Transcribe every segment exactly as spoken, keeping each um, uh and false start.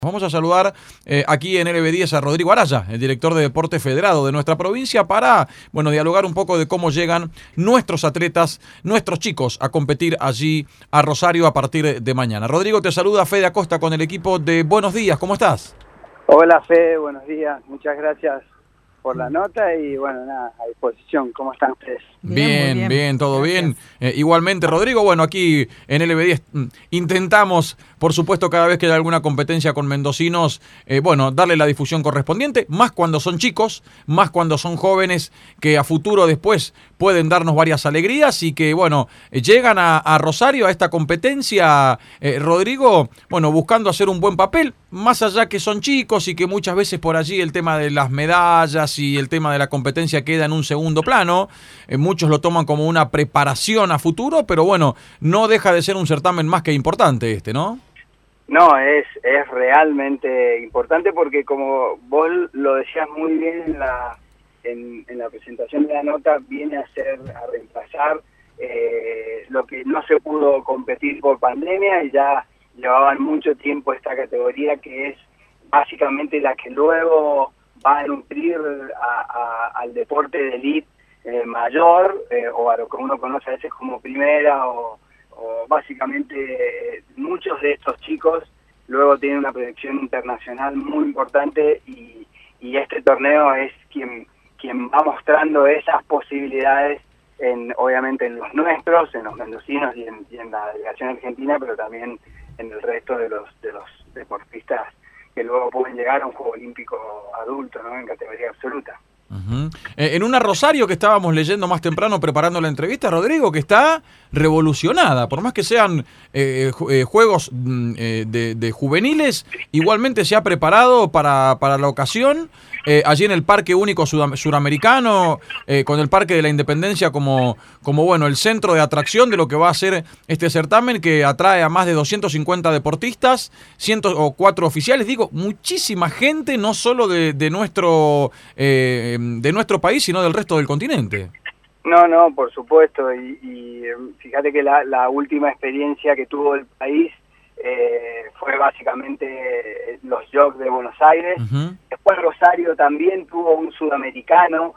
Vamos a saludar eh, aquí en L B diez a Rodrigo Araya, el director de Deporte Federado de nuestra provincia, para bueno dialogar un poco de cómo llegan nuestros atletas, nuestros chicos, a competir allí a Rosario a partir de mañana. Rodrigo, te saluda Fede Acosta con el equipo de Buenos Días, ¿cómo estás? Hola Fede, buenos días, muchas gracias por la nota y bueno, nada, a disposición. ¿Cómo están ustedes? Bien, bien, bien, todo Gracias. bien. Eh, igualmente, Rodrigo, bueno, aquí en L B diez intentamos, por supuesto, cada vez que hay alguna competencia con mendocinos, eh, bueno, darle la difusión correspondiente, más cuando son chicos, más cuando son jóvenes, que a futuro después pueden darnos varias alegrías y que, bueno, llegan a, a Rosario, a esta competencia, eh, Rodrigo, bueno, buscando hacer un buen papel, más allá que son chicos y que muchas veces por allí el tema de las medallas y el tema de la competencia queda en un segundo plano. Eh, muchos lo toman como una preparación a futuro, pero bueno, no deja de ser un certamen más que importante este, ¿no? No, es, es realmente importante porque como vos lo decías muy bien en la, en, en la presentación de la nota, viene a ser, a reemplazar eh, lo que no se pudo competir por pandemia y ya llevaban mucho tiempo esta categoría que es básicamente la que luego va a nutrir a, a, al deporte de élite eh, mayor eh, o a lo que uno conoce a veces como primera o, o básicamente eh, muchos de estos chicos luego tienen una proyección internacional muy importante y, y este torneo es quien, quien va mostrando esas posibilidades en, obviamente en los nuestros, en los mendocinos y en, y en la delegación argentina, pero también en el resto de los de los deportistas que luego pueden llegar a un Juego Olímpico adulto, ¿no? En categoría absoluta. Uh-huh. Eh, en una Rosario que estábamos leyendo más temprano preparando la entrevista, Rodrigo, que está revolucionada, por más que sean eh, eh, juegos eh, de, de juveniles, igualmente se ha preparado para, para la ocasión, eh, allí en el Parque Único Sudam- Suramericano, eh, con el Parque de la Independencia como, como bueno el centro de atracción de lo que va a ser este certamen, que atrae a más de doscientos cincuenta deportistas, ciento cuatro oficiales, digo, muchísima gente, no solo de, de nuestro eh, de nuestro país, sino del resto del continente. No, no, por supuesto, y, y fíjate que la, la última experiencia que tuvo el país eh, fue básicamente los Jocs de Buenos Aires. Uh-huh. Después Rosario también tuvo un sudamericano,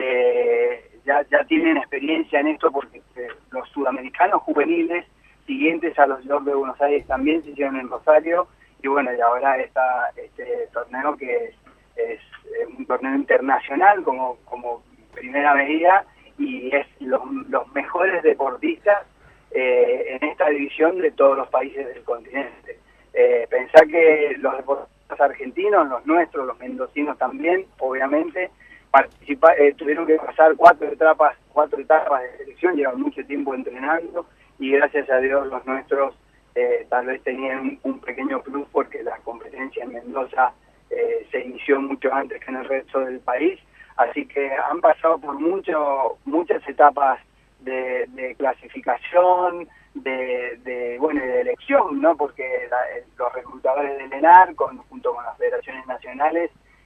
de ya, ya tienen experiencia en esto porque eh, los sudamericanos juveniles siguientes a los Jocs de Buenos Aires también se hicieron en Rosario, y bueno, y ahora está este torneo que es, es un torneo internacional como, como primera medida, y es los, los mejores deportistas eh, en esta división de todos los países del continente. Eh, pensá que los deportistas argentinos, los nuestros, los mendocinos también, obviamente, participa, eh, tuvieron que pasar cuatro etapas, cuatro etapas de selección, llevan mucho tiempo entrenando, y gracias a Dios los nuestros eh, tal vez tenían un, un pequeño plus porque la competencia en Mendoza eh, se inició mucho antes que en el resto del país. Así que han pasado por mucho, muchas etapas de, de clasificación, de, de bueno, de elección, ¿no? Porque la, los reclutadores del ENAR, con, junto con las federaciones nacionales,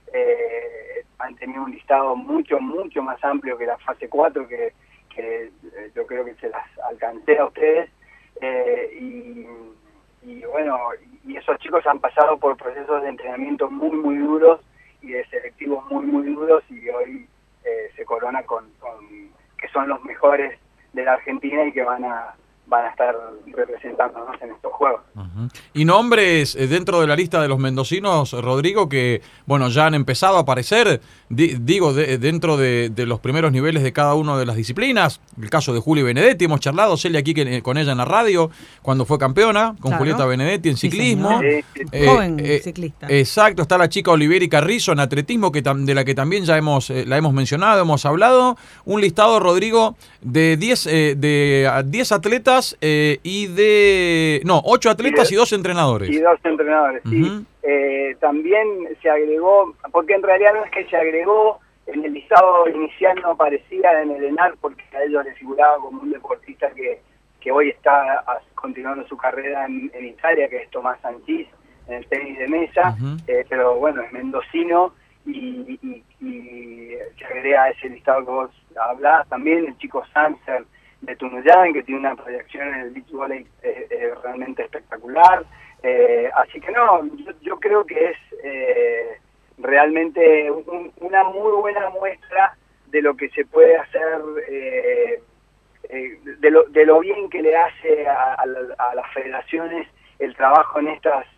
eh, han tenido un listado mucho, mucho más amplio que la fase cuatro, que, que eh, yo creo que se las alcancé a ustedes. Eh, y, y bueno, y esos chicos han pasado por procesos de entrenamiento muy, muy duros y de selectivos muy muy duros, y hoy eh, se corona con, con que son los mejores de la Argentina y que van a van a estar representándonos en estos juegos. Uh-huh. Y nombres eh, dentro de la lista de los mendocinos, Rodrigo, que bueno ya han empezado a aparecer, di, digo, de, dentro de, de los primeros niveles de cada una de las disciplinas. El caso de Juli Benedetti, hemos charlado, Celia, aquí que, con ella en la radio, cuando fue campeona, con claro. Julieta Benedetti en ciclismo. Sí, sí, sí. Eh, Joven eh, ciclista. Exacto, está la chica Oliveri Carrizo en atletismo, que tam, de la que también ya hemos eh, la hemos mencionado, hemos hablado. Un listado, Rodrigo, de diez eh, de diez atletas Eh, y de... No, ocho atletas y, de, y dos entrenadores. Y dos entrenadores, uh-huh. sí. Eh, también se agregó, porque en realidad no es que se agregó, en el listado inicial no aparecía en el ENAR, porque a ellos les figuraba como un deportista que, que hoy está a, continuando su carrera en, en Italia, que es Tomás Sanchís, en el tenis de mesa, uh-huh. eh, pero bueno, es mendocino, y, y, y se agrega a ese listado que vos hablás. También el chico Sanser de Tunuyán, que tiene una proyección en el beach volley eh, eh, realmente espectacular. Eh, así que no, yo, yo creo que es eh, realmente un, una muy buena muestra de lo que se puede hacer, eh, eh, de, lo, de lo bien que le hace a, a, a las federaciones el trabajo en estas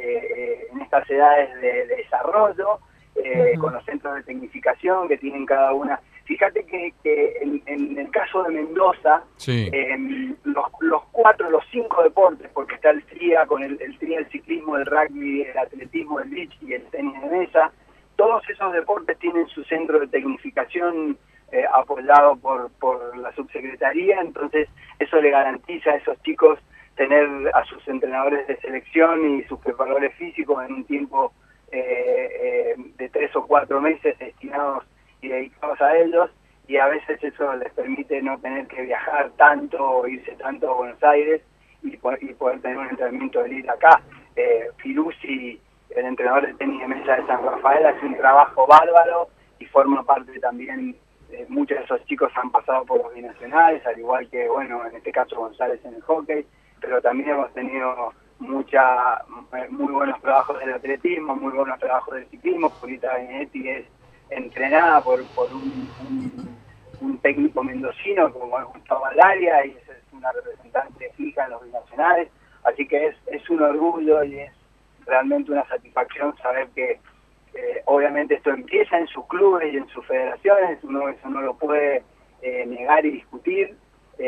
eh, en estas edades de, de desarrollo, eh, uh-huh. con los centros de tecnificación que tienen cada una. Fíjate que, que en, en el caso de Mendoza, sí. eh, los, los cuatro, los cinco deportes, porque está el TRIA, con el, el TRIA, el ciclismo, el rugby, el atletismo, el beach y el tenis de mesa, todos esos deportes tienen su centro de tecnificación eh, apoyado por, por la subsecretaría, entonces eso le garantiza a esos chicos tener a sus entrenadores de selección y sus preparadores físicos en un tiempo eh, eh, de tres o cuatro meses destinados y dedicados a ellos, y a veces eso les permite no tener que viajar tanto o irse tanto a Buenos Aires y, y poder tener un entrenamiento de elite acá. Eh, Piruzzi, el entrenador de tenis de mesa de San Rafael, hace un trabajo bárbaro y forma parte también, eh, muchos de esos chicos han pasado por los binacionales, al igual que, bueno, en este caso González en el hockey, pero también hemos tenido mucha muy buenos trabajos del atletismo, muy buenos trabajos del ciclismo. Julita Benedetti es entrenada por, por un, un, un técnico mendocino como es Gustavo Alaria, y es una representante fija en los binacionales, así que es, es un orgullo y es realmente una satisfacción saber que eh, obviamente esto empieza en sus clubes y en sus federaciones, uno eso no lo puede eh, negar y discutir,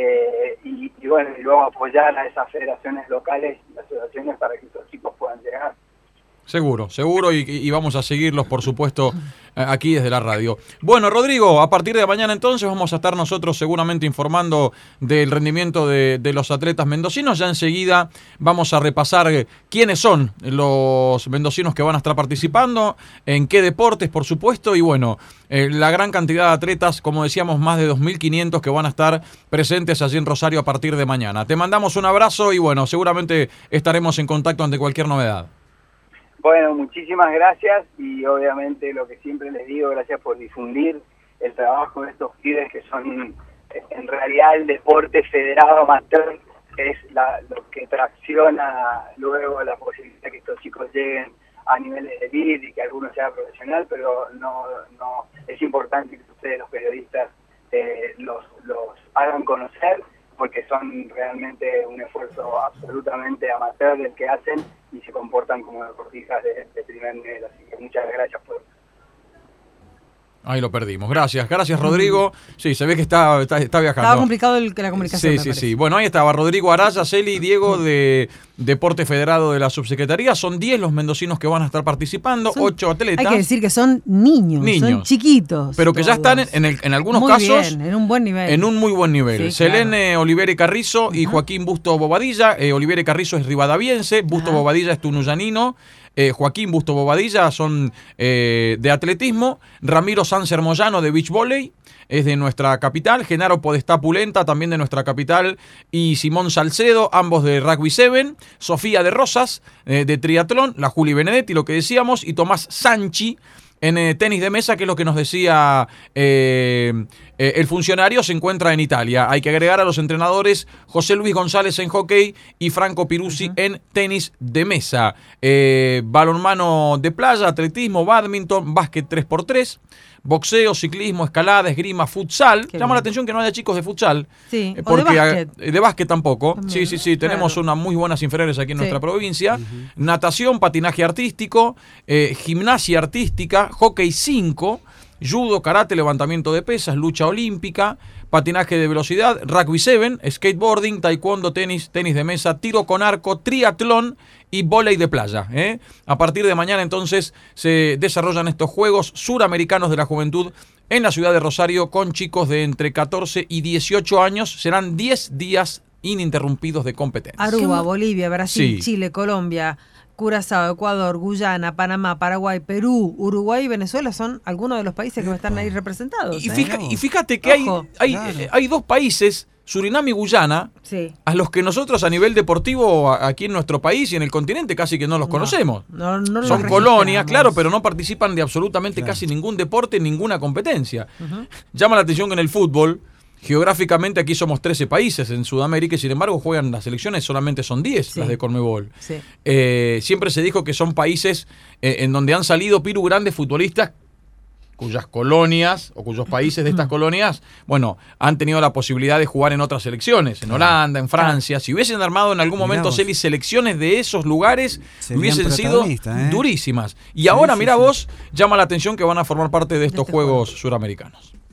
eh, y, y bueno, y luego apoyar a esas federaciones locales y asociaciones para que estos chicos puedan llegar. Seguro, seguro, y, y vamos a seguirlos, por supuesto, aquí desde la radio. Bueno, Rodrigo, a partir de mañana entonces vamos a estar nosotros seguramente informando del rendimiento de, de los atletas mendocinos. Ya enseguida vamos a repasar quiénes son los mendocinos que van a estar participando, en qué deportes, por supuesto, y bueno, eh, la gran cantidad de atletas, como decíamos, más de dos mil quinientos que van a estar presentes allí en Rosario a partir de mañana. Te mandamos un abrazo y bueno, seguramente estaremos en contacto ante cualquier novedad. Bueno, muchísimas gracias y obviamente lo que siempre les digo, gracias por difundir el trabajo de estos pibes que son en realidad el deporte federado amateur, es la, lo que tracciona luego la posibilidad de que estos chicos lleguen a niveles de elite y que alguno sea profesional, pero no, no es importante que ustedes los periodistas eh, los, los hagan conocer, porque son realmente un esfuerzo absolutamente amateur del que hacen y se comportan como deportistas de, de primer nivel. Así que muchas gracias por... Ahí lo perdimos. Gracias, gracias Rodrigo. Sí, se ve que está, está, está viajando. Estaba complicado el, la comunicación. Sí, sí, sí. Bueno, ahí estaba Rodrigo Araya, Celi y Diego de Deporte Federado de la Subsecretaría. Son diez los mendocinos que van a estar participando, son, ocho atletas. Hay que decir que son niños, niños. son chiquitos. Pero que todos. Ya están en, en, el, en algunos muy casos... Bien, en un buen nivel. En un muy buen nivel. Sí, Selene claro. Olivere Carrizo y uh-huh. Joaquín Busto Bobadilla. Eh, Olivere Carrizo es rivadaviense, Busto uh-huh. Bobadilla es tunuyanino. Eh, Joaquín Busto Bobadilla son eh, de atletismo, Ramiro Sanser Moyano de beach volley, es de nuestra capital, Genaro Podestá Pulenta también de nuestra capital, y Simón Salcedo, ambos de rugby siete, Sofía de Rosas eh, de triatlón, la Juli Benedetti, lo que decíamos, y Tomás Sanchi en eh, tenis de mesa, que es lo que nos decía eh, eh, el funcionario, se encuentra en Italia. Hay que agregar a los entrenadores José Luis González en hockey y Franco Piruzzi uh-huh. en tenis de mesa. Eh, balonmano de playa, atletismo, badminton, básquet tres por tres, boxeo, ciclismo, escalada, esgrima, futsal. Qué Llama bien. La atención que no haya chicos de futsal. Sí, eh, porque o de básquet. A, de básquet tampoco. También, sí, sí, sí. Claro. Tenemos unas muy buenas inferiores aquí en sí. nuestra provincia. Uh-huh. Natación, patinaje artístico, eh, gimnasia artística, hockey cinco, judo, karate, levantamiento de pesas, lucha olímpica, patinaje de velocidad, rugby siete, skateboarding, taekwondo, tenis, tenis de mesa, tiro con arco, triatlón y vóley de playa. ¿eh? A partir de mañana entonces se desarrollan estos Juegos Suramericanos de la Juventud en la ciudad de Rosario con chicos de entre catorce y dieciocho años. Serán diez días ininterrumpidos de competencia. Aruba, Bolivia, Brasil, sí. Chile, Colombia, Curazao, Ecuador, Guyana, Panamá, Paraguay, Perú, Uruguay y Venezuela son algunos de los países que están ahí representados. Y, ¿eh? fija, y fíjate que Ojo, hay, hay, claro. eh, hay dos países, Surinam y Guyana, sí. a los que nosotros a nivel deportivo aquí en nuestro país y en el continente casi que no los no, conocemos. No, no Son colonias, claro, pero no participan de absolutamente claro. casi ningún deporte, ninguna competencia. Uh-huh. Llama la atención que en el fútbol Geográficamente aquí somos trece países en Sudamérica y sin embargo juegan las selecciones, solamente son diez Sí. las de Conmebol. Sí. Eh, siempre se dijo que son países eh, en donde han salido, Piru, grandes futbolistas cuyas colonias o cuyos países de estas colonias, bueno, han tenido la posibilidad de jugar en otras selecciones, en Holanda, en Francia. Si hubiesen armado en algún Mirá momento, vos. Celi, selecciones de esos lugares, Serían hubiesen sido protagonistas, ¿eh? durísimas. Y ahora, sí, mira sí. vos, llama la atención que van a formar parte de estos este Juegos Suramericanos.